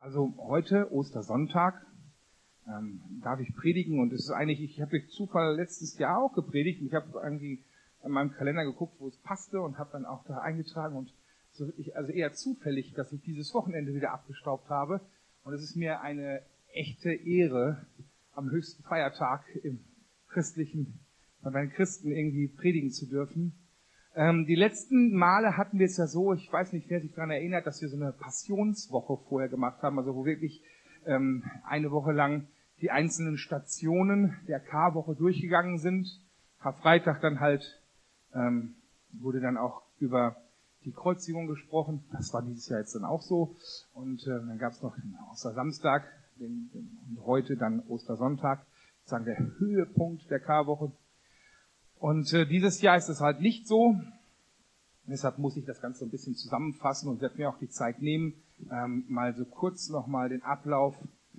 Also heute, Ostersonntag, darf ich predigen und es ist eigentlich, ich habe durch Zufall letztes Jahr auch gepredigt und ich habe irgendwie in meinem Kalender geguckt, wo es passte und habe dann auch da eingetragen und so wirklich, also eher zufällig, dass ich dieses Wochenende wieder abgestaubt habe und es ist mir eine echte Ehre, am höchsten Feiertag im christlichen, bei meinen Christen irgendwie predigen zu dürfen. Die letzten Male hatten wir es ja so, ich weiß nicht, wer sich daran erinnert, dass wir so eine Passionswoche vorher gemacht haben, also wo wirklich eine Woche lang die einzelnen Stationen der Karwoche durchgegangen sind. Karfreitag dann halt wurde dann auch über die Kreuzigung gesprochen. Das war dieses Jahr jetzt dann auch so. Und dann gab es noch den Ostersamstag und heute dann Ostersonntag, sozusagen der Höhepunkt der Karwoche. Und dieses Jahr ist es halt nicht so. Deshalb muss ich das Ganze so ein bisschen zusammenfassen und werde mir auch die Zeit nehmen, mal so kurz nochmal den Ablauf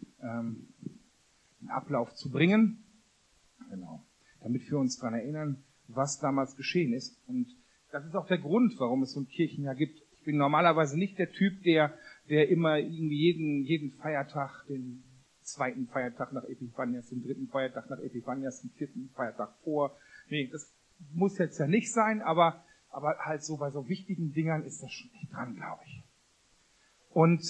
zu bringen. Genau. Damit wir uns daran erinnern, was damals geschehen ist. Und das ist auch der Grund, warum es so ein Kirchenjahr gibt. Ich bin normalerweise nicht der Typ, der immer irgendwie jeden Feiertag, den zweiten Feiertag nach Epiphanias, den dritten Feiertag nach Epiphanias, den vierten Feiertag vor. Nee, das muss jetzt ja nicht sein, aber halt so bei so wichtigen Dingern ist das schon echt dran, glaube ich. Und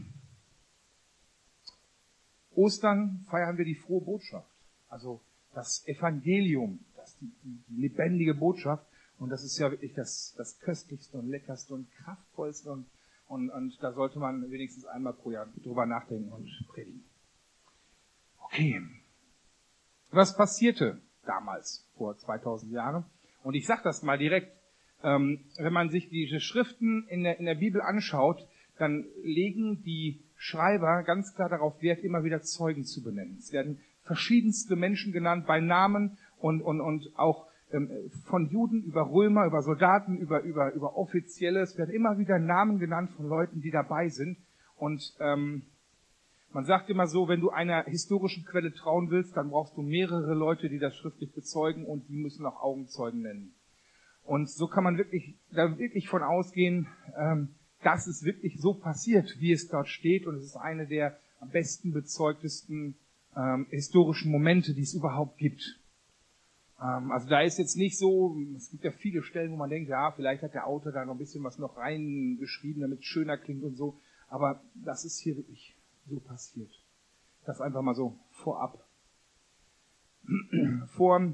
Ostern feiern wir die frohe Botschaft, also das Evangelium, die lebendige Botschaft. Und das ist ja wirklich das Köstlichste und Leckerste und Kraftvollste und da sollte man wenigstens einmal pro Jahr drüber nachdenken und predigen. Okay, was passierte damals, vor 2000 Jahren? Und ich sage das mal direkt, wenn man sich diese Schriften in der Bibel anschaut, dann legen die Schreiber ganz klar darauf Wert, immer wieder Zeugen zu benennen. Es werden verschiedenste Menschen genannt bei Namen und auch von Juden über Römer, über Soldaten, über Offizielle. Es werden immer wieder Namen genannt von Leuten, die dabei sind. Und man sagt immer so, wenn du einer historischen Quelle trauen willst, dann brauchst du mehrere Leute, die das schriftlich bezeugen und die müssen auch Augenzeugen nennen. Und so kann man da wirklich von ausgehen, dass es wirklich so passiert, wie es dort steht. Und es ist eine der am besten bezeugtesten historischen Momente, die es überhaupt gibt. Also da ist jetzt nicht so, es gibt ja viele Stellen, wo man denkt, ja, vielleicht hat der Autor da noch ein bisschen was noch reingeschrieben, damit es schöner klingt und so. Aber das ist hier wirklich so passiert. Das einfach mal so vorab. Vor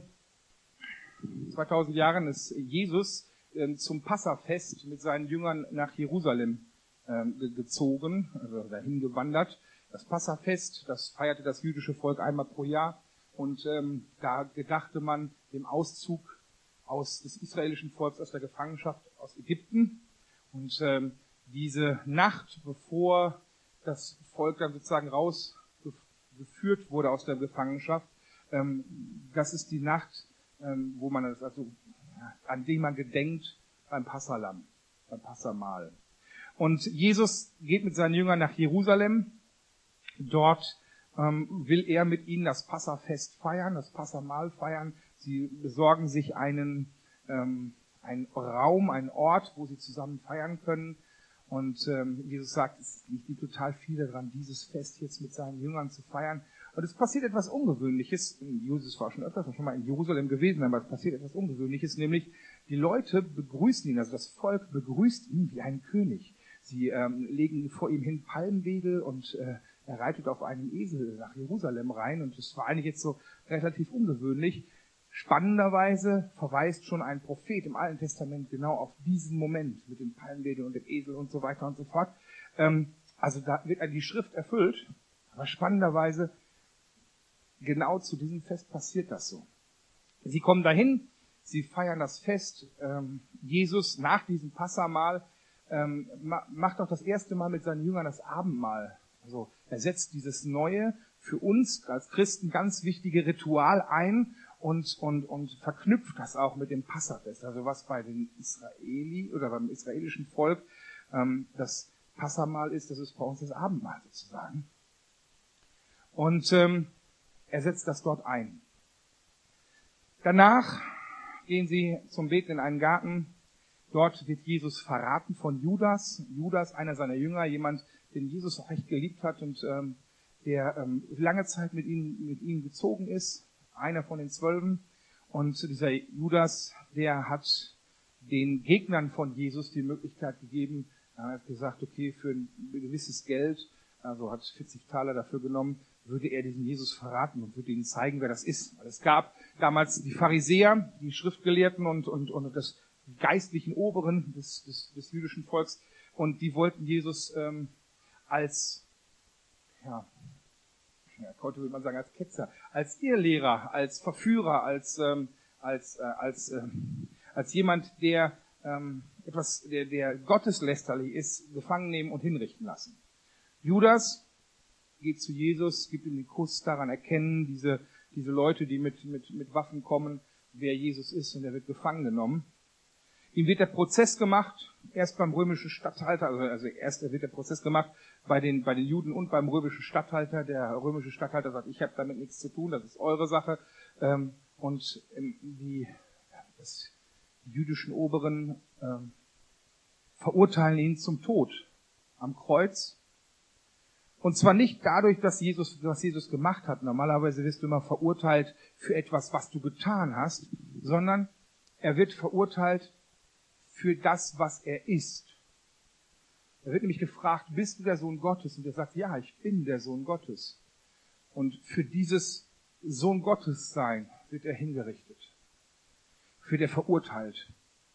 2000 Jahren ist Jesus zum Passafest mit seinen Jüngern nach Jerusalem gezogen, also dahin gewandert. Das Passafest, das feierte das jüdische Volk einmal pro Jahr und da gedachte man dem Auszug des israelischen Volks aus der Gefangenschaft aus Ägypten. Und diese Nacht, bevor das Volk dann sozusagen rausgeführt wurde aus der Gefangenschaft, das ist die Nacht, wo man das an dem man gedenkt beim Passahlamm, beim Passamahl. Und Jesus geht mit seinen Jüngern nach Jerusalem. Dort will er mit ihnen das Passafest feiern, das Passamahl feiern. Sie besorgen sich einen Raum, einen Ort, wo sie zusammen feiern können. Und Jesus sagt, es liegt ihm total viel daran, dieses Fest jetzt mit seinen Jüngern zu feiern. Und es passiert etwas Ungewöhnliches. Jesus war schon mal in Jerusalem gewesen, aber es passiert etwas Ungewöhnliches, nämlich die Leute begrüßen ihn, also das Volk begrüßt ihn wie einen König. Sie legen vor ihm hin Palmwedel und er reitet auf einem Esel nach Jerusalem rein. Und das war eigentlich jetzt so relativ ungewöhnlich. Spannenderweise verweist schon ein Prophet im Alten Testament genau auf diesen Moment mit dem Palmwedel und dem Esel und so weiter und so fort. Also da wird die Schrift erfüllt, aber spannenderweise genau zu diesem Fest passiert das so. Sie kommen dahin, sie feiern das Fest. Jesus nach diesem Passamahl macht auch das erste Mal mit seinen Jüngern das Abendmahl. Also er setzt dieses neue, für uns als Christen ganz wichtige Ritual ein und verknüpft das auch mit dem Passafest. Also was bei den beim israelischen Volk das Passamahl ist, das ist bei uns das Abendmahl sozusagen. Und er setzt das dort ein. Danach gehen sie zum Beten in einen Garten. Dort wird Jesus verraten von Judas. Judas, einer seiner Jünger, jemand, den Jesus auch echt geliebt hat und der lange Zeit mit ihm gezogen ist, einer von den 12. Und dieser Judas, der hat den Gegnern von Jesus die Möglichkeit gegeben, er hat gesagt, okay, für ein gewisses Geld, also hat 40 Taler dafür genommen, würde er diesen Jesus verraten und würde ihnen zeigen, wer das ist. Weil es gab damals die Pharisäer, die Schriftgelehrten und das geistlichen Oberen des jüdischen Volks, und die wollten Jesus als, heute würde man sagen, als Ketzer, als Irrlehrer, als Verführer, als jemand, der der gotteslästerlich ist, gefangen nehmen und hinrichten lassen. Judas geht zu Jesus, gibt ihm den Kuss, daran erkennen diese Leute, die mit Waffen kommen, wer Jesus ist, und er wird gefangen genommen. Ihm wird der Prozess gemacht, erst beim römischen Statthalter, also erst wird der Prozess gemacht bei den Juden und beim römischen Statthalter. Der römische Statthalter sagt, ich habe damit nichts zu tun, das ist eure Sache. Und die jüdischen Oberen verurteilen ihn zum Tod am Kreuz. Und zwar nicht dadurch, was Jesus gemacht hat. Normalerweise wirst du immer verurteilt für etwas, was du getan hast, sondern er wird verurteilt für das, was er ist. Er wird nämlich gefragt, bist du der Sohn Gottes? Und er sagt, ja, ich bin der Sohn Gottes. Und für dieses Sohn Gottes sein wird er hingerichtet. Wird er verurteilt.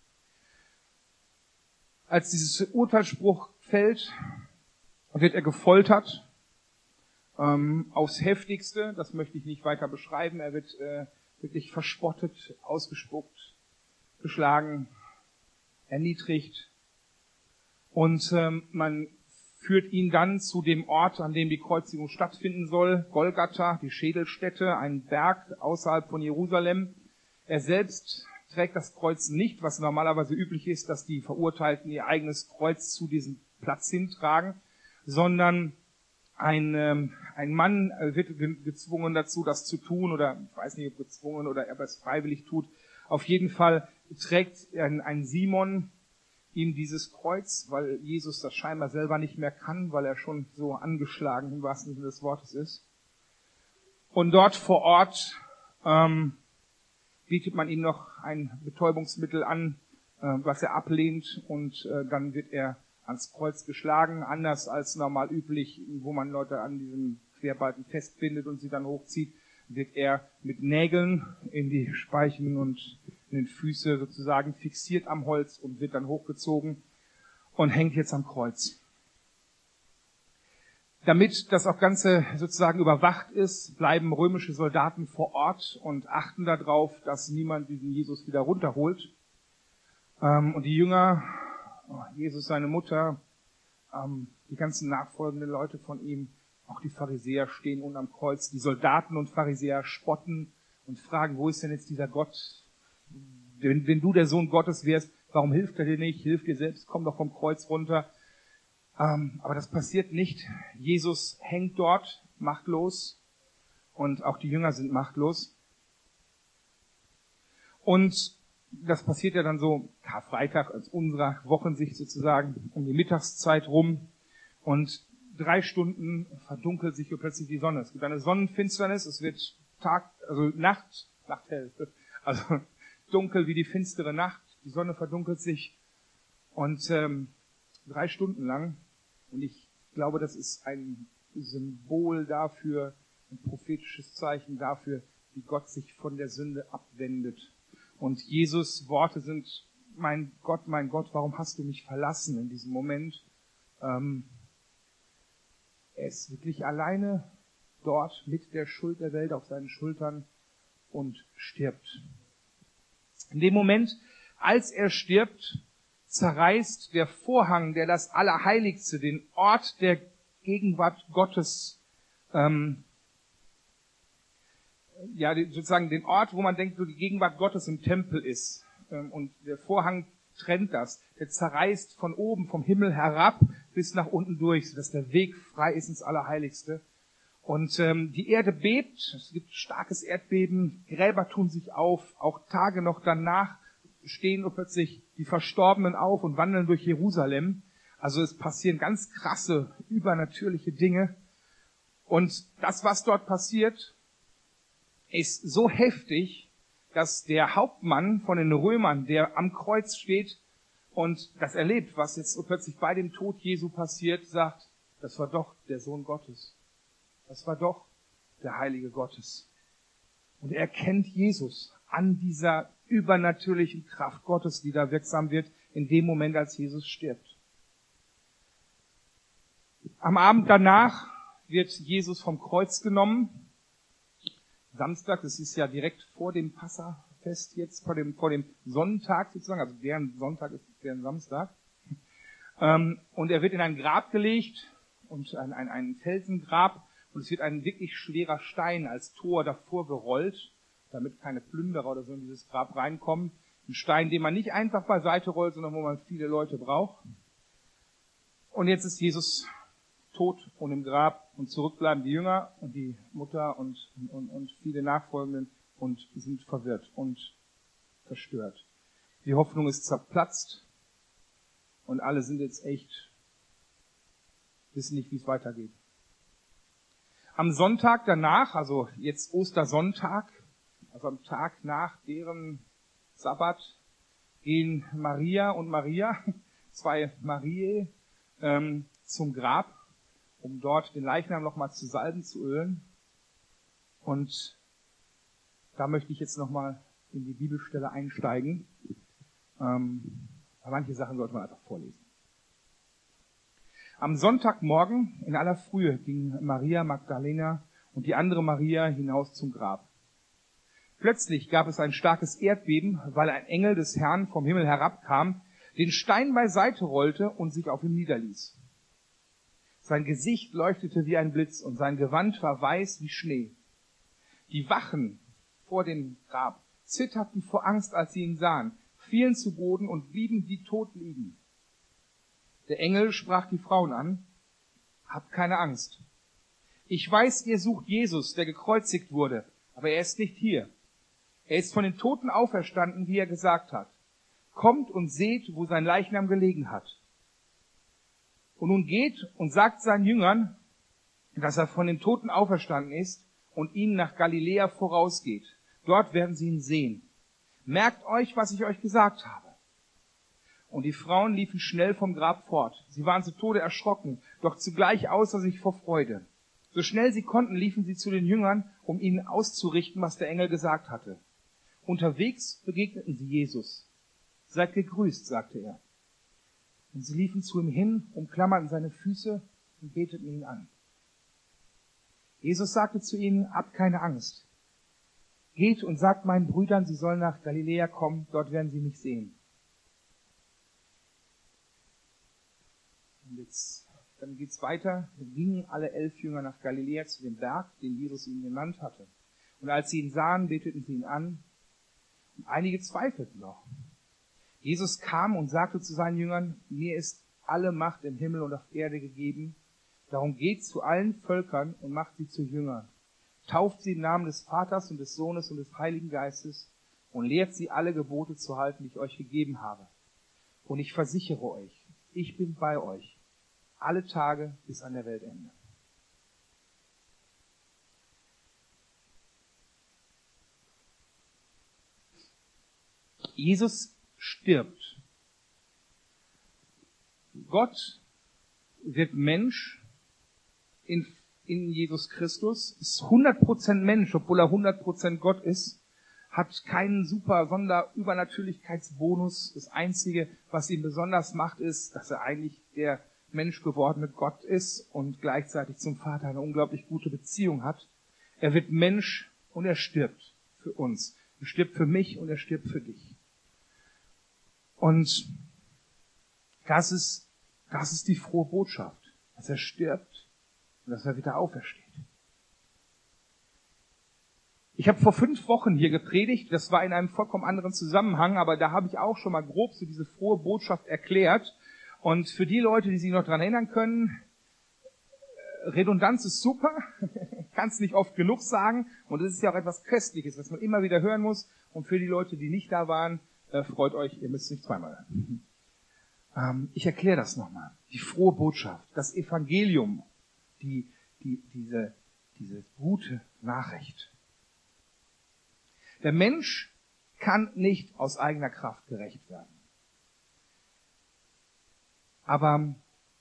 Als dieses Urteilsspruch fällt, wird er gefoltert, aufs Heftigste. Das möchte ich nicht weiter beschreiben. Er wird wirklich verspottet, ausgespuckt, geschlagen, erniedrigt. Und man führt ihn dann zu dem Ort, an dem die Kreuzigung stattfinden soll, Golgatha, die Schädelstätte, ein Berg außerhalb von Jerusalem. Er selbst trägt das Kreuz nicht, was normalerweise üblich ist, dass die Verurteilten ihr eigenes Kreuz zu diesem Platz hintragen, sondern ein Mann wird gezwungen dazu, das zu tun, oder ich weiß nicht, ob gezwungen oder er es freiwillig tut. Auf jeden Fall trägt ein Simon ihm dieses Kreuz, weil Jesus das scheinbar selber nicht mehr kann, weil er schon so angeschlagen im wahrsten Sinne des Wortes ist. Und dort vor Ort bietet man ihm noch ein Betäubungsmittel an, was er ablehnt, und dann wird er ans Kreuz geschlagen, anders als normal üblich, wo man Leute an diesem Querbalken festbindet und sie dann hochzieht, wird er mit Nägeln in die Speichen und in den Füße sozusagen fixiert am Holz und wird dann hochgezogen und hängt jetzt am Kreuz. Damit das auch Ganze sozusagen überwacht ist, bleiben römische Soldaten vor Ort und achten darauf, dass niemand diesen Jesus wieder runterholt. Und die Jünger, Jesus, seine Mutter, die ganzen nachfolgenden Leute von ihm, auch die Pharisäer stehen unten am Kreuz. Die Soldaten und Pharisäer spotten und fragen, wo ist denn jetzt dieser Gott? Wenn du der Sohn Gottes wärst, warum hilft er dir nicht? Hilf dir selbst, komm doch vom Kreuz runter. Aber das passiert nicht. Jesus hängt dort machtlos und auch die Jünger sind machtlos. Und das passiert ja dann so Karfreitag aus unserer Wochensicht sozusagen um die Mittagszeit rum, und 3 Stunden verdunkelt sich hier plötzlich die Sonne. Es gibt eine Sonnenfinsternis, es wird Nachthell, also dunkel wie die finstere Nacht, die Sonne verdunkelt sich, und 3 Stunden lang, und ich glaube, das ist ein Symbol dafür, ein prophetisches Zeichen dafür, wie Gott sich von der Sünde abwendet. Und Jesus' Worte sind, mein Gott, warum hast du mich verlassen in diesem Moment? Er ist wirklich alleine dort mit der Schuld der Welt auf seinen Schultern und stirbt. In dem Moment, als er stirbt, zerreißt der Vorhang, der das Allerheiligste, den Ort der Gegenwart Gottes, sozusagen den Ort, wo man denkt, wo die Gegenwart Gottes im Tempel ist. Und der Vorhang trennt das. Der zerreißt von oben, vom Himmel herab bis nach unten durch, sodass der Weg frei ist ins Allerheiligste. Und die Erde bebt, es gibt starkes Erdbeben, Gräber tun sich auf, auch Tage noch danach stehen plötzlich die Verstorbenen auf und wandeln durch Jerusalem. Also es passieren ganz krasse, übernatürliche Dinge. Und das, was dort passiert, ist so heftig, dass der Hauptmann von den Römern, der am Kreuz steht und das erlebt, was jetzt plötzlich bei dem Tod Jesu passiert, sagt, das war doch der Sohn Gottes. Das war doch der Heilige Gottes. Und er kennt Jesus an dieser übernatürlichen Kraft Gottes, die da wirksam wird, in dem Moment, als Jesus stirbt. Am Abend danach wird Jesus vom Kreuz genommen. Samstag, das ist ja direkt vor dem Passafest jetzt, vor dem Sonntag sozusagen, also deren Sonntag ist deren Samstag. Und er wird in ein Grab gelegt, und ein Felsengrab, und es wird ein wirklich schwerer Stein als Tor davor gerollt, damit keine Plünderer oder so in dieses Grab reinkommen. Ein Stein, den man nicht einfach beiseite rollt, sondern wo man viele Leute braucht. Und jetzt ist Jesus tot und im Grab, und zurück bleiben die Jünger und die Mutter und viele Nachfolgenden und sind verwirrt und verstört. Die Hoffnung ist zerplatzt und alle sind jetzt echt, wissen nicht, wie es weitergeht. Am Sonntag danach, also jetzt Ostersonntag, also am Tag nach deren Sabbat, gehen Maria und Maria, zwei Mariä, zum Grab, um dort den Leichnam nochmal zu salben, zu ölen. Und da möchte ich jetzt nochmal in die Bibelstelle einsteigen. Manche Sachen sollte man einfach vorlesen. Am Sonntagmorgen in aller Frühe ging Maria Magdalena und die andere Maria hinaus zum Grab. Plötzlich gab es ein starkes Erdbeben, weil ein Engel des Herrn vom Himmel herabkam, den Stein beiseite rollte und sich auf ihm niederließ. Sein Gesicht leuchtete wie ein Blitz und sein Gewand war weiß wie Schnee. Die Wachen vor dem Grab zitterten vor Angst, als sie ihn sahen, fielen zu Boden und blieben wie tot liegen. Der Engel sprach die Frauen an: Habt keine Angst. Ich weiß, ihr sucht Jesus, der gekreuzigt wurde, aber er ist nicht hier. Er ist von den Toten auferstanden, wie er gesagt hat. Kommt und seht, wo sein Leichnam gelegen hat. Und nun geht und sagt seinen Jüngern, dass er von den Toten auferstanden ist und ihnen nach Galiläa vorausgeht. Dort werden sie ihn sehen. Merkt euch, was ich euch gesagt habe. Und die Frauen liefen schnell vom Grab fort. Sie waren zu Tode erschrocken, doch zugleich außer sich vor Freude. So schnell sie konnten, liefen sie zu den Jüngern, um ihnen auszurichten, was der Engel gesagt hatte. Unterwegs begegneten sie Jesus. Seid gegrüßt, sagte er. Und sie liefen zu ihm hin, umklammerten seine Füße und beteten ihn an. Jesus sagte zu ihnen: Habt keine Angst. Geht und sagt meinen Brüdern, sie sollen nach Galiläa kommen, dort werden sie mich sehen. Und jetzt, dann geht's weiter. Dann gingen alle 11 Jünger nach Galiläa zu dem Berg, den Jesus ihnen genannt hatte. Und als sie ihn sahen, beteten sie ihn an. Und einige zweifelten noch. Jesus kam und sagte zu seinen Jüngern: Mir ist alle Macht im Himmel und auf Erde gegeben. Darum geht zu allen Völkern und macht sie zu Jüngern. Tauft sie im Namen des Vaters und des Sohnes und des Heiligen Geistes und lehrt sie, alle Gebote zu halten, die ich euch gegeben habe. Und ich versichere euch, ich bin bei euch alle Tage bis an der Weltende. Jesus stirbt. Gott wird Mensch in Jesus Christus, ist 100% Mensch, obwohl er 100% Gott ist, hat keinen super Übernatürlichkeitsbonus. Das Einzige, was ihn besonders macht, ist, dass er eigentlich der Mensch gewordene Gott ist und gleichzeitig zum Vater eine unglaublich gute Beziehung hat. Er wird Mensch und er stirbt für uns. Er stirbt für mich und er stirbt für dich. Und das ist die frohe Botschaft, dass er stirbt und dass er wieder aufersteht. Ich habe vor 5 Wochen hier gepredigt, das war in einem vollkommen anderen Zusammenhang, aber da habe ich auch schon mal grob so diese frohe Botschaft erklärt. Und für die Leute, die sich noch dran erinnern können, Redundanz ist super, kann es nicht oft genug sagen. Und es ist ja auch etwas Köstliches, was man immer wieder hören muss. Und für die Leute, die nicht da waren, freut euch, ihr müsst nicht zweimal hören. Ich erkläre das nochmal. Die frohe Botschaft, das Evangelium, diese gute Nachricht. Der Mensch kann nicht aus eigener Kraft gerecht werden. Aber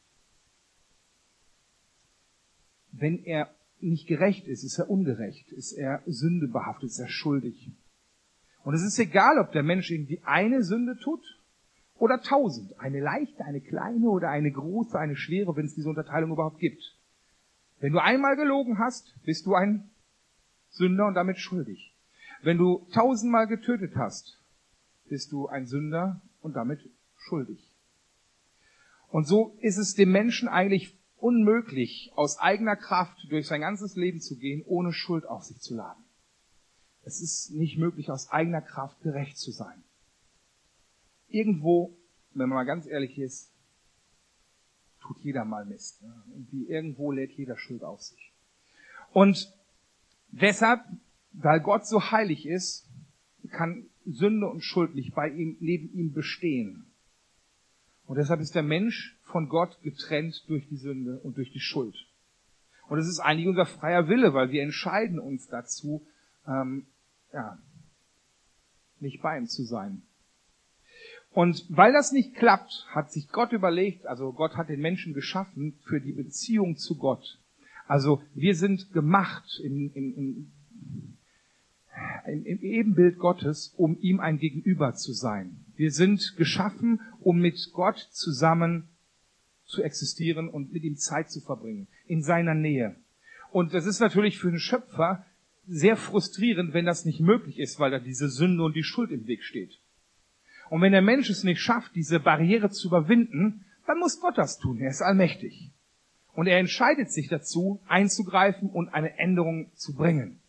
wenn er nicht gerecht ist er ungerecht, ist er sündebehaftet, ist er schuldig. Und es ist egal, ob der Mensch irgendwie eine Sünde tut oder 1000. Eine leichte, eine kleine oder eine große, eine schwere, wenn es diese Unterteilung überhaupt gibt. Wenn du einmal gelogen hast, bist du ein Sünder und damit schuldig. Wenn du 1000-mal getötet hast, bist du ein Sünder und damit schuldig. Und so ist es dem Menschen eigentlich unmöglich, aus eigener Kraft durch sein ganzes Leben zu gehen, ohne Schuld auf sich zu laden. Es ist nicht möglich, aus eigener Kraft gerecht zu sein. Irgendwo, wenn man mal ganz ehrlich ist, tut jeder mal Mist. Irgendwo lädt jeder Schuld auf sich. Und deshalb, weil Gott so heilig ist, kann Sünde und Schuld nicht neben ihm bestehen. Und deshalb ist der Mensch von Gott getrennt durch die Sünde und durch die Schuld. Und es ist eigentlich unser freier Wille, weil wir entscheiden uns dazu, nicht bei ihm zu sein. Und weil das nicht klappt, hat sich Gott überlegt, also Gott hat den Menschen geschaffen für die Beziehung zu Gott. Also wir sind gemacht im Ebenbild Gottes, um ihm ein Gegenüber zu sein. Wir sind geschaffen, um mit Gott zusammen zu existieren und mit ihm Zeit zu verbringen, in seiner Nähe. Und das ist natürlich für einen Schöpfer sehr frustrierend, wenn das nicht möglich ist, weil da diese Sünde und die Schuld im Weg steht. Und wenn der Mensch es nicht schafft, diese Barriere zu überwinden, dann muss Gott das tun. Er ist allmächtig. Und er entscheidet sich dazu, einzugreifen und eine Änderung zu bringen.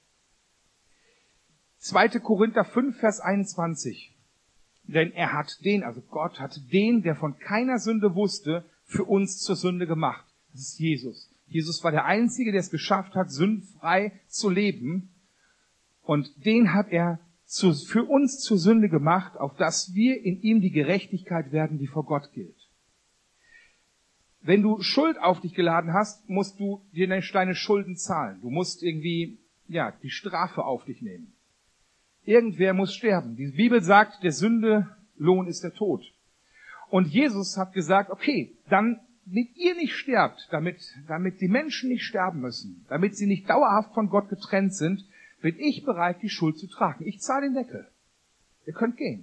2. Korinther 5, Vers 21. Denn er hat also Gott hat den, der von keiner Sünde wusste, für uns zur Sünde gemacht. Das ist Jesus. Jesus war der Einzige, der es geschafft hat, sündfrei zu leben. Und den hat er für uns zur Sünde gemacht, auf dass wir in ihm die Gerechtigkeit werden, die vor Gott gilt. Wenn du Schuld auf dich geladen hast, musst du dir deine Schulden zahlen. Du musst irgendwie, die Strafe auf dich nehmen. Irgendwer muss sterben. Die Bibel sagt, der Sünde Lohn ist der Tod. Und Jesus hat gesagt, okay, dann, damit ihr nicht sterbt, damit die Menschen nicht sterben müssen, damit sie nicht dauerhaft von Gott getrennt sind, bin ich bereit, die Schuld zu tragen. Ich zahle den Deckel. Ihr könnt gehen.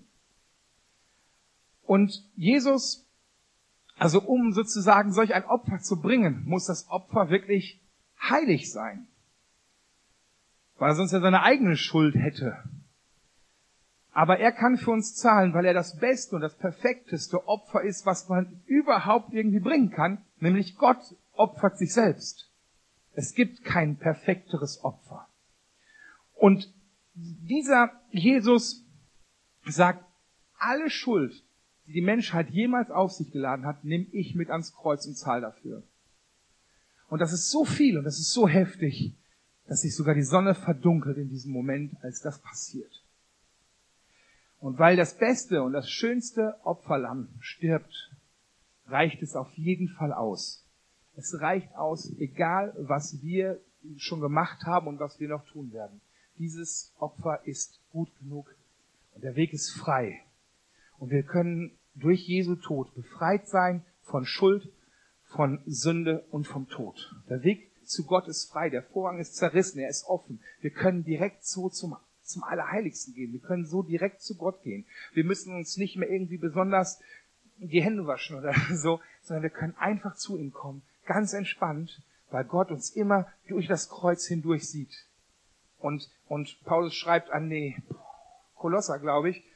Und Jesus, also um sozusagen solch ein Opfer zu bringen, muss das Opfer wirklich heilig sein. Weil er sonst ja seine eigene Schuld hätte. Aber er kann für uns zahlen, weil er das beste und das perfekteste Opfer ist, was man überhaupt irgendwie bringen kann, nämlich Gott opfert sich selbst. Es gibt kein perfekteres Opfer. Und dieser Jesus sagt, alle Schuld, die die Menschheit jemals auf sich geladen hat, nehme ich mit ans Kreuz und zahle dafür. Und das ist so viel und das ist so heftig, dass sich sogar die Sonne verdunkelt in diesem Moment, als das passiert. Und weil das beste und das schönste Opferlamm stirbt, reicht es auf jeden Fall aus. Es reicht aus, egal was wir schon gemacht haben und was wir noch tun werden. Dieses Opfer ist gut genug und der Weg ist frei. Und wir können durch Jesu Tod befreit sein von Schuld, von Sünde und vom Tod. Der Weg zu Gott ist frei, der Vorhang ist zerrissen, er ist offen. Wir können direkt so zum Allerheiligsten gehen. Wir können so direkt zu Gott gehen. Wir müssen uns nicht mehr irgendwie besonders die Hände waschen oder so, sondern wir können einfach zu ihm kommen, ganz entspannt, weil Gott uns immer durch das Kreuz hindurch sieht. Und Paulus schreibt an die Kolosser, glaube ich,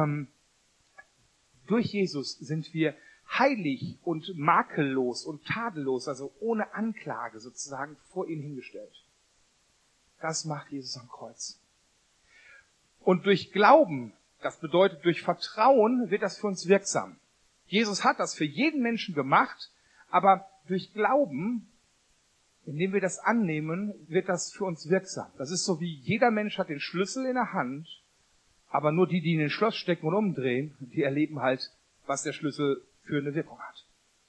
durch Jesus sind wir heilig und makellos und tadellos, also ohne Anklage sozusagen vor ihn hingestellt. Das macht Jesus am Kreuz. Und durch Glauben, das bedeutet durch Vertrauen, wird das für uns wirksam. Jesus hat das für jeden Menschen gemacht, aber durch Glauben, indem wir das annehmen, wird das für uns wirksam. Das ist so wie jeder Mensch hat den Schlüssel in der Hand, aber nur die in den Schloss stecken und umdrehen, die erleben halt, was der Schlüssel führende Wirkung hat.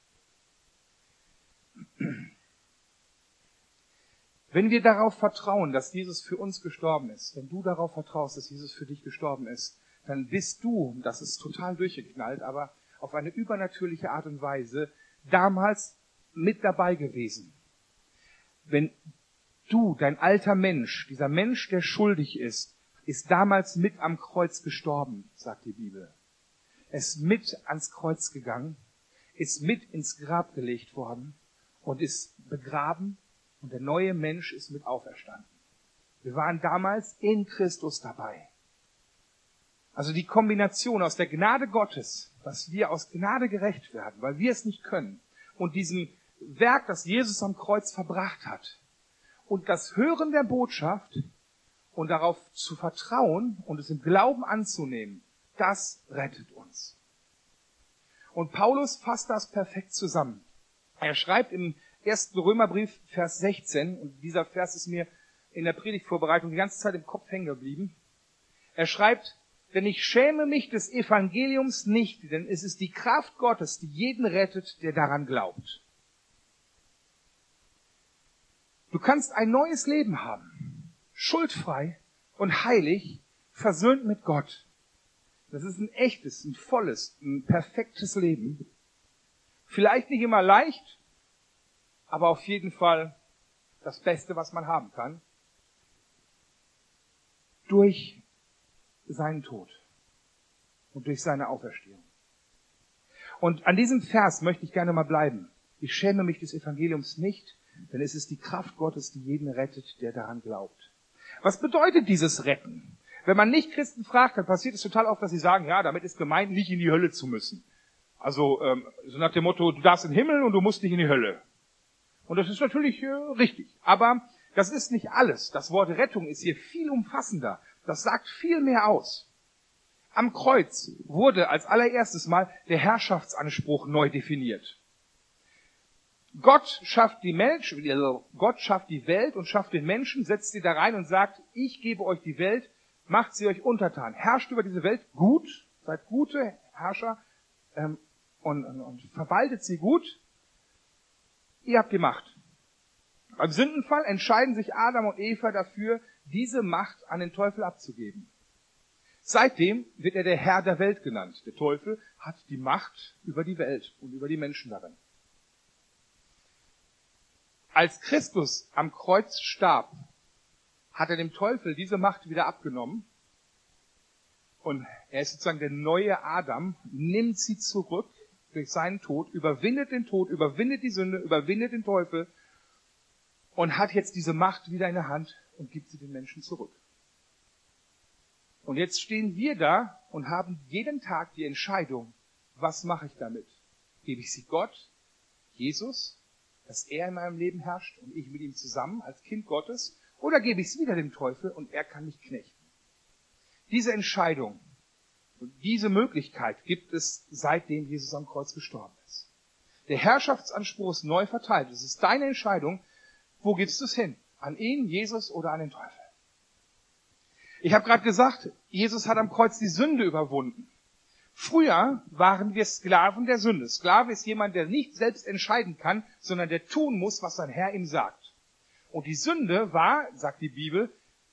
Wenn wir darauf vertrauen, dass Jesus für uns gestorben ist, wenn du darauf vertraust, dass Jesus für dich gestorben ist, dann bist du, das ist total durchgeknallt, aber auf eine übernatürliche Art und Weise damals mit dabei gewesen. Wenn du, dein alter Mensch, dieser Mensch, der schuldig ist damals mit am Kreuz gestorben, sagt die Bibel. Er ist mit ans Kreuz gegangen, ist mit ins Grab gelegt worden und ist begraben und der neue Mensch ist mit auferstanden. Wir waren damals in Christus dabei. Also die Kombination aus der Gnade Gottes, dass wir aus Gnade gerecht werden, weil wir es nicht können, und diesem Werk, das Jesus am Kreuz verbracht hat, und das Hören der Botschaft und darauf zu vertrauen und es im Glauben anzunehmen, das rettet uns. Und Paulus fasst das perfekt zusammen. Er schreibt im 1. Römerbrief, Vers 16, und dieser Vers ist mir in der Predigtvorbereitung die ganze Zeit im Kopf hängen geblieben. Er schreibt, denn ich schäme mich des Evangeliums nicht, denn es ist die Kraft Gottes, die jeden rettet, der daran glaubt. Du kannst ein neues Leben haben, schuldfrei und heilig, versöhnt mit Gott. Das ist ein echtes, ein volles, ein perfektes Leben. Vielleicht nicht immer leicht, aber auf jeden Fall das Beste, was man haben kann. Durch seinen Tod und durch seine Auferstehung. Und an diesem Vers möchte ich gerne mal bleiben. Ich schäme mich des Evangeliums nicht, denn es ist die Kraft Gottes, die jeden rettet, der daran glaubt. Was bedeutet dieses Retten? Wenn man Nicht-Christen fragt, dann passiert es total oft, dass sie sagen, ja, damit ist gemeint, nicht in die Hölle zu müssen. Also so nach dem Motto, du darfst in den Himmel und du musst nicht in die Hölle. Und das ist natürlich richtig. Aber das ist nicht alles. Das Wort Rettung ist hier viel umfassender. Das sagt viel mehr aus. Am Kreuz wurde als allererstes mal der Herrschaftsanspruch neu definiert. Gott schafft die Welt und schafft den Menschen, setzt sie da rein und sagt, ich gebe euch die Welt, macht sie euch untertan, herrscht über diese Welt gut, seid gute Herrscher und verwaltet sie gut. Ihr habt die Macht. Beim Sündenfall entscheiden sich Adam und Eva dafür, diese Macht an den Teufel abzugeben. Seitdem wird er der Herr der Welt genannt. Der Teufel hat die Macht über die Welt und über die Menschen darin. Als Christus am Kreuz starb, hat er dem Teufel diese Macht wieder abgenommen. Und er ist sozusagen der neue Adam, nimmt sie zurück durch seinen Tod, überwindet den Tod, überwindet die Sünde, überwindet den Teufel und hat jetzt diese Macht wieder in der Hand und gibt sie den Menschen zurück. Und jetzt stehen wir da und haben jeden Tag die Entscheidung, was mache ich damit? Gebe ich sie Gott, Jesus, dass er in meinem Leben herrscht und ich mit ihm zusammen als Kind Gottes, oder gebe ich es wieder dem Teufel und er kann mich knechten? Diese Entscheidung und diese Möglichkeit gibt es, seitdem Jesus am Kreuz gestorben ist. Der Herrschaftsanspruch ist neu verteilt. Es ist deine Entscheidung, wo gibst du es hin? An ihn, Jesus oder an den Teufel? Ich habe gerade gesagt, Jesus hat am Kreuz die Sünde überwunden. Früher waren wir Sklaven der Sünde. Sklave ist jemand, der nicht selbst entscheiden kann, sondern der tun muss, was sein Herr ihm sagt. Und die Sünde war, sagt die Bibel,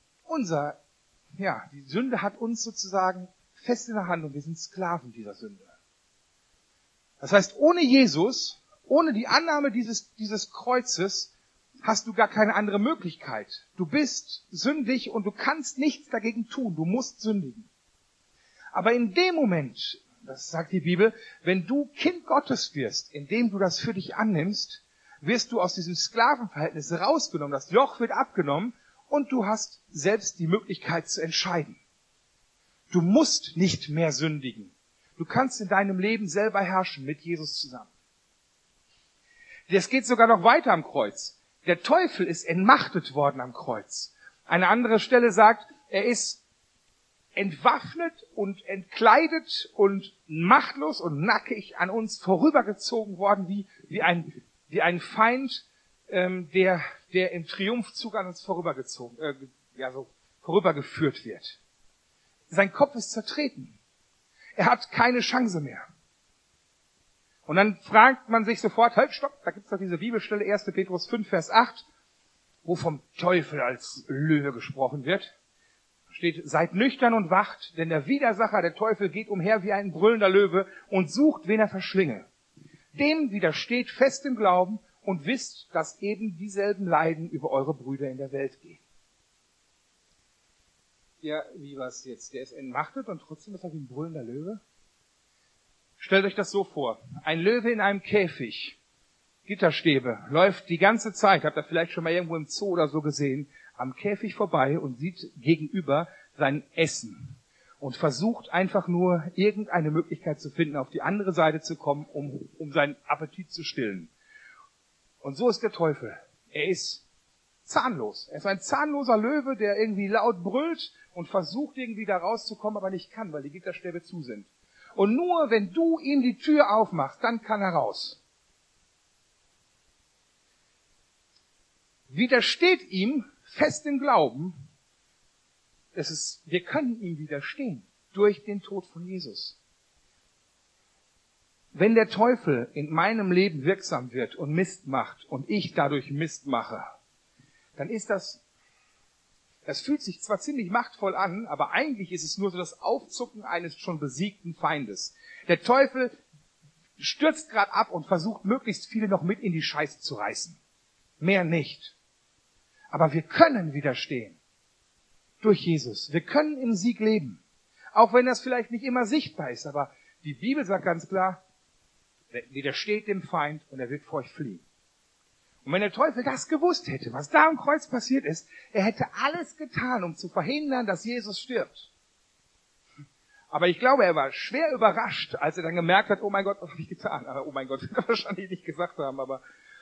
die Sünde hat uns sozusagen fest in der Hand und wir sind Sklaven dieser Sünde. Das heißt, ohne Jesus, ohne die Annahme dieses Kreuzes, hast du gar keine andere Möglichkeit. Du bist sündig und du kannst nichts dagegen tun. Du musst sündigen. Aber in dem Moment, das sagt die Bibel, wenn du Kind Gottes wirst, indem du das für dich annimmst, wirst du aus diesem Sklavenverhältnis rausgenommen. Das Joch wird abgenommen und du hast selbst die Möglichkeit zu entscheiden. Du musst nicht mehr sündigen. Du kannst in deinem Leben selber herrschen mit Jesus zusammen. Das geht sogar noch weiter am Kreuz. Der Teufel ist entmachtet worden am Kreuz. Eine andere Stelle sagt, er ist entwaffnet und entkleidet und machtlos und nackig an uns vorübergezogen worden, wie ein Feind, der im Triumphzug an uns vorübergeführt wird. Sein Kopf ist zertreten. Er hat keine Chance mehr. Und dann fragt man sich sofort, halt, stopp, da gibt's doch diese Bibelstelle, 1. Petrus 5, Vers 8, wo vom Teufel als Löwe gesprochen wird. Steht, seid nüchtern und wacht, denn der Widersacher, der Teufel, geht umher wie ein brüllender Löwe und sucht, wen er verschlinge. Dem widersteht fest im Glauben und wisst, dass eben dieselben Leiden über eure Brüder in der Welt gehen. Ja, wie war's jetzt? Der ist entmachtet und trotzdem ist er wie ein brüllender Löwe? Stellt euch das so vor. Ein Löwe in einem Käfig, Gitterstäbe, läuft die ganze Zeit, habt ihr vielleicht schon mal irgendwo im Zoo oder so gesehen, am Käfig vorbei und sieht gegenüber sein Essen und versucht einfach nur irgendeine Möglichkeit zu finden, auf die andere Seite zu kommen, um seinen Appetit zu stillen. Und so ist der Teufel. Er ist zahnlos. Er ist ein zahnloser Löwe, der irgendwie laut brüllt und versucht irgendwie da rauszukommen, aber nicht kann, weil die Gitterstäbe zu sind. Und nur wenn du ihm die Tür aufmachst, dann kann er raus. Widersteht ihm fest im Glauben, wir können ihm widerstehen durch den Tod von Jesus. Wenn der Teufel in meinem Leben wirksam wird und Mist macht und ich dadurch Mist mache, dann ist das fühlt sich zwar ziemlich machtvoll an, aber eigentlich ist es nur so das Aufzucken eines schon besiegten Feindes. Der Teufel stürzt gerade ab und versucht, möglichst viele noch mit in die Scheiße zu reißen. Mehr nicht. Aber wir können widerstehen. Durch Jesus. Wir können im Sieg leben. Auch wenn das vielleicht nicht immer sichtbar ist, aber die Bibel sagt ganz klar, widersteht dem Feind und er wird vor euch fliehen. Und wenn der Teufel das gewusst hätte, was da am Kreuz passiert ist, er hätte alles getan, um zu verhindern, dass Jesus stirbt. Aber ich glaube, er war schwer überrascht, als er dann gemerkt hat, oh mein Gott, was habe ich getan? Oh mein Gott, wird er wahrscheinlich nicht gesagt haben, aber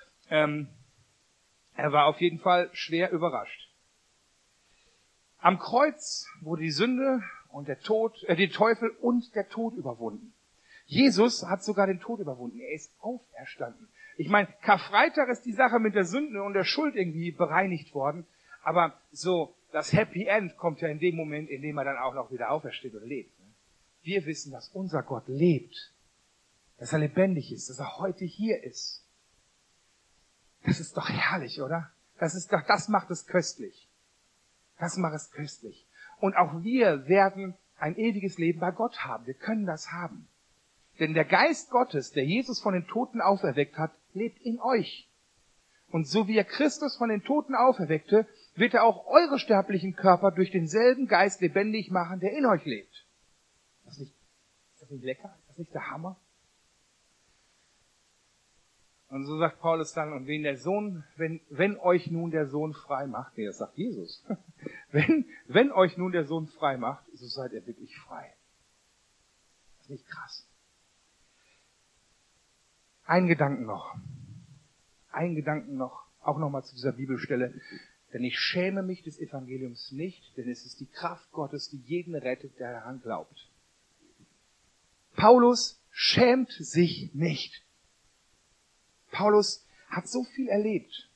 er war auf jeden Fall schwer überrascht. Am Kreuz wurde die Sünde und der Teufel und der Tod überwunden. Jesus hat sogar den Tod überwunden. Er ist auferstanden. Ich meine, Karfreitag ist die Sache mit der Sünde und der Schuld irgendwie bereinigt worden. Aber so, das Happy End kommt ja in dem Moment, in dem er dann auch noch wieder aufersteht und lebt. Wir wissen, dass unser Gott lebt. Dass er lebendig ist, dass er heute hier ist. Das ist doch herrlich, oder? Das macht es köstlich. Das macht es köstlich. Und auch wir werden ein ewiges Leben bei Gott haben. Wir können das haben. Denn der Geist Gottes, der Jesus von den Toten auferweckt hat, lebt in euch. Und so wie er Christus von den Toten auferweckte, wird er auch eure sterblichen Körper durch denselben Geist lebendig machen, der in euch lebt. Ist das nicht lecker? Ist das nicht der Hammer? Und so sagt Paulus dann, und wenn euch nun der Sohn frei macht, das sagt Jesus, wenn euch nun der Sohn frei macht, so seid ihr wirklich frei. Das ist nicht krass. Einen Gedanken noch, auch nochmal zu dieser Bibelstelle, denn ich schäme mich des Evangeliums nicht, denn es ist die Kraft Gottes, die jeden rettet, der daran glaubt. Paulus schämt sich nicht. Paulus hat so viel erlebt.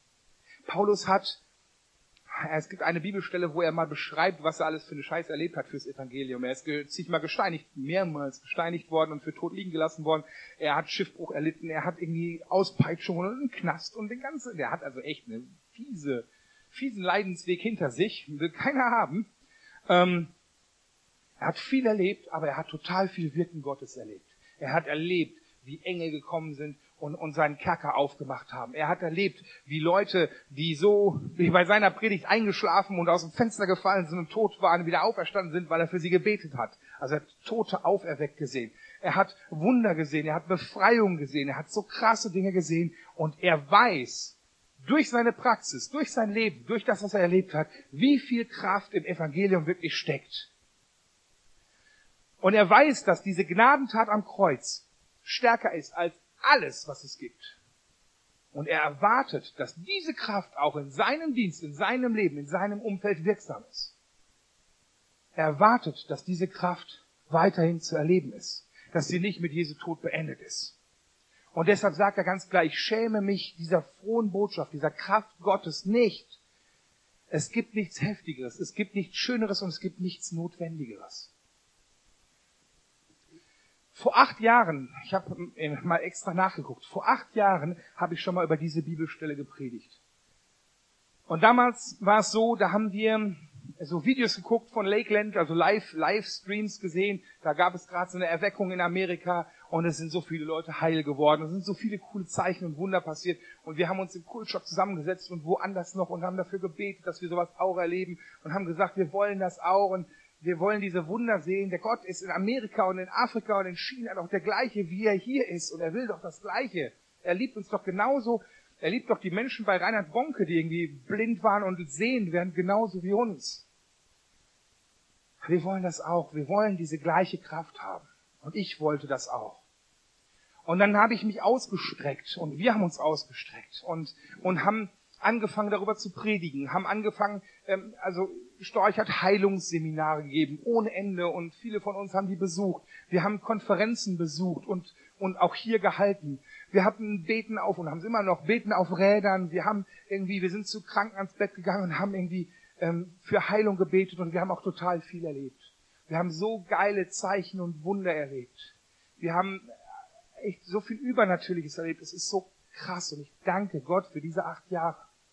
Es gibt eine Bibelstelle, wo er mal beschreibt, was er alles für eine Scheiße erlebt hat fürs Evangelium. Er ist zigmal mehrmals gesteinigt worden und für tot liegen gelassen worden. Er hat Schiffbruch erlitten, er hat irgendwie Auspeitschung und einen Knast und der hat also echt einen fiesen Leidensweg hinter sich, will keiner haben. Er hat viel erlebt, aber er hat total viel Wirken Gottes erlebt. Er hat erlebt, wie Engel gekommen sind und seinen Kerker aufgemacht haben. Er hat erlebt, wie Leute, die bei seiner Predigt eingeschlafen und aus dem Fenster gefallen sind und tot waren, wieder auferstanden sind, weil er für sie gebetet hat. Also er hat Tote auferweckt gesehen. Er hat Wunder gesehen, er hat Befreiung gesehen, er hat so krasse Dinge gesehen und er weiß durch seine Praxis, durch sein Leben, durch das, was er erlebt hat, wie viel Kraft im Evangelium wirklich steckt. Und er weiß, dass diese Gnadentat am Kreuz stärker ist als alles, was es gibt. Und er erwartet, dass diese Kraft auch in seinem Dienst, in seinem Leben, in seinem Umfeld wirksam ist. Er erwartet, dass diese Kraft weiterhin zu erleben ist, dass sie nicht mit Jesu Tod beendet ist. Und deshalb sagt er ganz klar, ich schäme mich dieser frohen Botschaft, dieser Kraft Gottes nicht. Es gibt nichts Heftigeres, es gibt nichts Schöneres und es gibt nichts Notwendigeres. Vor 8 Jahren, ich habe mal extra nachgeguckt, vor 8 Jahren habe ich schon mal über diese Bibelstelle gepredigt. Und damals war es so, da haben wir so Videos geguckt von Lakeland, also Livestreams gesehen. Da gab es gerade so eine Erweckung in Amerika und es sind so viele Leute heil geworden. Es sind so viele coole Zeichen und Wunder passiert. Und wir haben uns im Kultshop zusammengesetzt und woanders noch und haben dafür gebetet, dass wir sowas auch erleben und haben gesagt, wir wollen das auch und wir wollen diese Wunder sehen. Der Gott ist in Amerika und in Afrika und in China doch der gleiche, wie er hier ist. Und er will doch das Gleiche. Er liebt uns doch genauso. Er liebt doch die Menschen bei Reinhard Bonke, die irgendwie blind waren und sehend werden, genauso wie uns. Wir wollen das auch. Wir wollen diese gleiche Kraft haben. Und ich wollte das auch. Und dann habe ich mich ausgestreckt und wir haben uns ausgestreckt und haben angefangen, darüber zu predigen, haben angefangen, also Storch hat Heilungsseminare gegeben, ohne Ende und viele von uns haben die besucht. Wir haben Konferenzen besucht und auch hier gehalten. Wir hatten Beten auf und haben es immer noch, Beten auf Rädern. Wir sind zu Kranken ans Bett gegangen und haben irgendwie für Heilung gebetet und wir haben auch total viel erlebt. Wir haben so geile Zeichen und Wunder erlebt. Wir haben echt so viel Übernatürliches erlebt. Es ist so krass und ich danke Gott für diese 8 Jahre.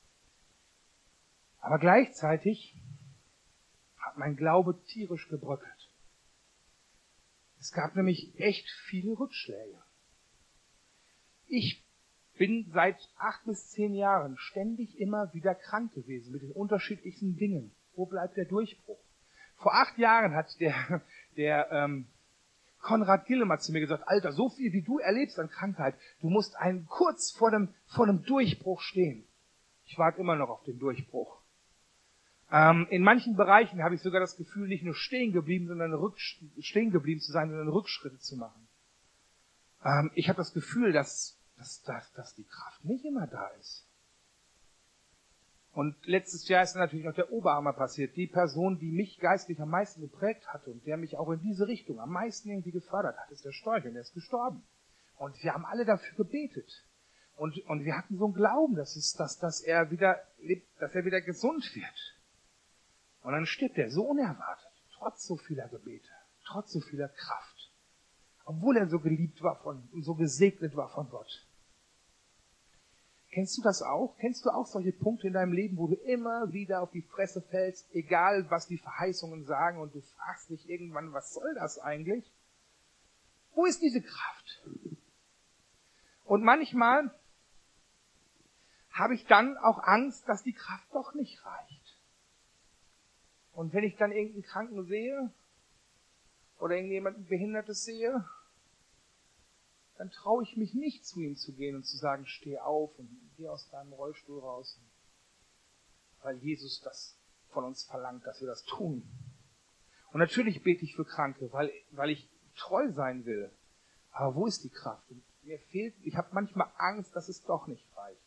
Aber gleichzeitig hat mein Glaube tierisch gebröckelt. Es gab nämlich echt viele Rückschläge. Ich bin seit 8 bis 10 Jahren ständig immer wieder krank gewesen mit den unterschiedlichsten Dingen. Wo bleibt der Durchbruch? Vor 8 Jahren hat der Konrad Gillemer zu mir gesagt, Alter, so viel wie du erlebst an Krankheit, du musst kurz vor dem Durchbruch stehen. Ich warte immer noch auf den Durchbruch. In manchen Bereichen habe ich sogar das Gefühl, nicht nur stehen geblieben zu sein, sondern Rückschritte zu machen. Ich habe das Gefühl, dass die Kraft nicht immer da ist. Und letztes Jahr ist dann natürlich noch der Oberhammer passiert. Die Person, die mich geistlich am meisten geprägt hatte und der mich auch in diese Richtung am meisten irgendwie gefördert hat, ist der Storch und er ist gestorben. Und wir haben alle dafür gebetet. Und wir hatten so einen Glauben, dass er wieder gesund wird. Und dann stirbt er so unerwartet, trotz so vieler Gebete, trotz so vieler Kraft. Obwohl er so geliebt war und so gesegnet war von Gott. Kennst du das auch? Kennst du auch solche Punkte in deinem Leben, wo du immer wieder auf die Fresse fällst, egal was die Verheißungen sagen und du fragst dich irgendwann, was soll das eigentlich? Wo ist diese Kraft? Und manchmal habe ich dann auch Angst, dass die Kraft doch nicht reicht. Und wenn ich dann irgendeinen Kranken sehe oder irgendjemanden Behindertes sehe, dann traue ich mich nicht, zu ihm zu gehen und zu sagen, steh auf und geh aus deinem Rollstuhl raus. Weil Jesus das von uns verlangt, dass wir das tun. Und natürlich bete ich für Kranke, weil ich treu sein will. Aber wo ist die Kraft? Und ich habe manchmal Angst, dass es doch nicht reicht.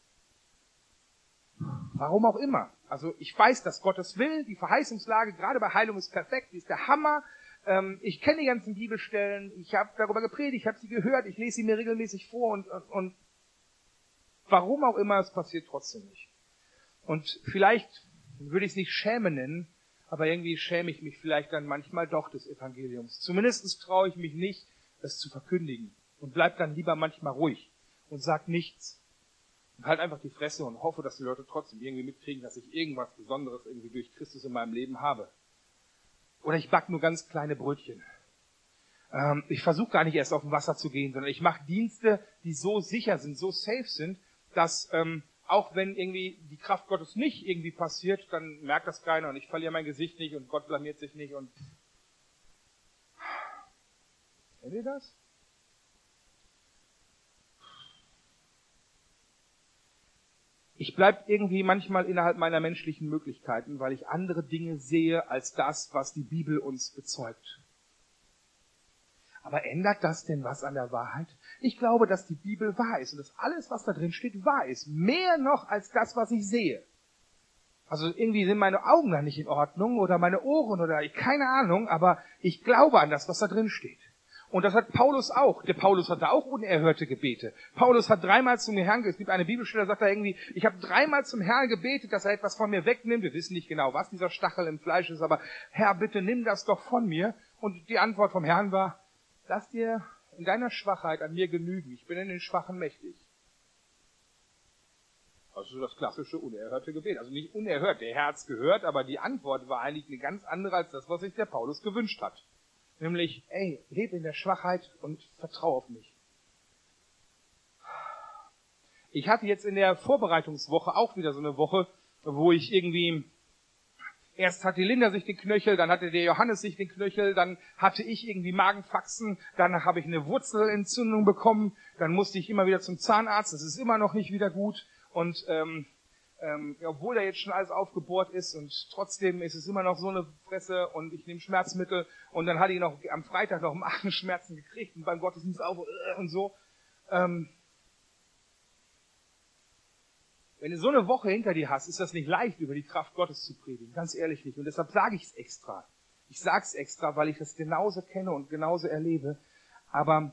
Warum auch immer. Also ich weiß, dass Gott es will. Die Verheißungslage, gerade bei Heilung, ist perfekt. Die ist der Hammer. Ich kenne die ganzen Bibelstellen. Ich habe darüber gepredigt, ich habe sie gehört. Ich lese sie mir regelmäßig vor. Und warum auch immer, es passiert trotzdem nicht. Und vielleicht würde ich es nicht Schäme nennen, aber irgendwie schäme ich mich vielleicht dann manchmal doch des Evangeliums. Zumindest traue ich mich nicht, es zu verkündigen. Und bleib dann lieber manchmal ruhig und sag nichts. Und halt einfach die Fresse und hoffe, dass die Leute trotzdem irgendwie mitkriegen, dass ich irgendwas Besonderes irgendwie durch Christus in meinem Leben habe. Oder ich back nur ganz kleine Brötchen. Ich versuche gar nicht erst auf dem Wasser zu gehen, sondern ich mache Dienste, die so sicher sind, so safe sind, dass auch wenn irgendwie die Kraft Gottes nicht irgendwie passiert, dann merkt das keiner und ich verliere mein Gesicht nicht und Gott blamiert sich nicht. Und kennt ihr das? Ich bleib irgendwie manchmal innerhalb meiner menschlichen Möglichkeiten, weil ich andere Dinge sehe als das, was die Bibel uns bezeugt. Aber ändert das denn was an der Wahrheit? Ich glaube, dass die Bibel wahr ist und dass alles, was da drin steht, wahr ist. Mehr noch als das, was ich sehe. Also irgendwie sind meine Augen da nicht in Ordnung oder meine Ohren oder keine Ahnung, aber ich glaube an das, was da drin steht. Und das hat Paulus auch. Der Paulus hatte auch unerhörte Gebete. Paulus hat 3-mal zum Herrn, es gibt eine Bibelstelle, da sagt er irgendwie, ich habe 3-mal zum Herrn gebetet, dass er etwas von mir wegnimmt. Wir wissen nicht genau, was dieser Stachel im Fleisch ist, aber Herr, bitte nimm das doch von mir. Und die Antwort vom Herrn war, lass dir in deiner Schwachheit an mir genügen. Ich bin in den Schwachen mächtig. Also das klassische unerhörte Gebet. Also nicht unerhört, der Herr hat's gehört, aber die Antwort war eigentlich eine ganz andere als das, was sich der Paulus gewünscht hat. Nämlich, lebe in der Schwachheit und vertraue auf mich. Ich hatte jetzt in der Vorbereitungswoche auch wieder so eine Woche, wo ich irgendwie, erst hatte Linda sich den Knöchel, dann hatte der Johannes sich den Knöchel, dann hatte ich irgendwie Magenfaxen, dann habe ich eine Wurzelentzündung bekommen, dann musste ich immer wieder zum Zahnarzt, das ist immer noch nicht wieder gut. Und obwohl da jetzt schon alles aufgebohrt ist und trotzdem ist es immer noch so eine Fresse und ich nehme Schmerzmittel und dann hatte ich noch am Freitag noch Magenschmerzen gekriegt und beim Gottesdienst auch und so. Wenn du so eine Woche hinter dir hast, ist das nicht leicht, über die Kraft Gottes zu predigen. Ganz ehrlich nicht. Und deshalb sage ich es extra. Ich sage es extra, weil ich das genauso kenne und genauso erlebe. Aber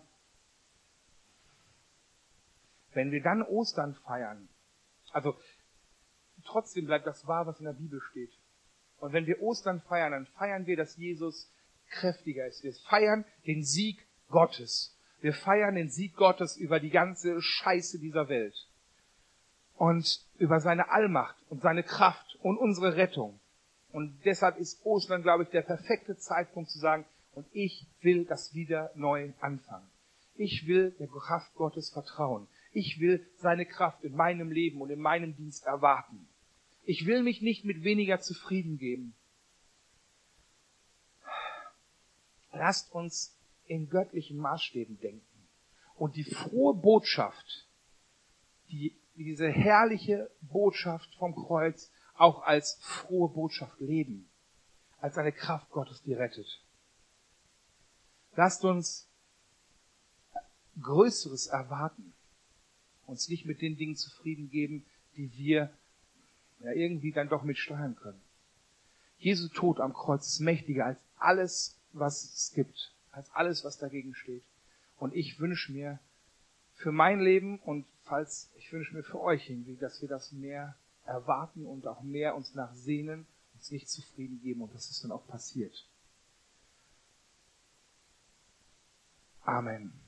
wenn wir dann Ostern feiern, also trotzdem bleibt das wahr, was in der Bibel steht. Und wenn wir Ostern feiern, dann feiern wir, dass Jesus kräftiger ist. Wir feiern den Sieg Gottes. Wir feiern den Sieg Gottes über die ganze Scheiße dieser Welt. Und über seine Allmacht und seine Kraft und unsere Rettung. Und deshalb ist Ostern, glaube ich, der perfekte Zeitpunkt zu sagen, und ich will das wieder neu anfangen. Ich will der Kraft Gottes vertrauen. Ich will seine Kraft in meinem Leben und in meinem Dienst erwarten. Ich will mich nicht mit weniger zufrieden geben. Lasst uns in göttlichen Maßstäben denken. Und die frohe Botschaft, diese herrliche Botschaft vom Kreuz auch als frohe Botschaft leben. Als eine Kraft Gottes, die rettet. Lasst uns Größeres erwarten. Uns nicht mit den Dingen zufrieden geben, die wir irgendwie dann doch mitsteuern können. Jesu Tod am Kreuz ist mächtiger als alles, was es gibt. Als alles, was dagegen steht. Und ich wünsche mir für mein Leben und ich wünsche mir für euch irgendwie, dass wir das mehr erwarten und auch mehr uns nachsehnen, uns nicht zufrieden geben und dass es dann auch passiert. Amen.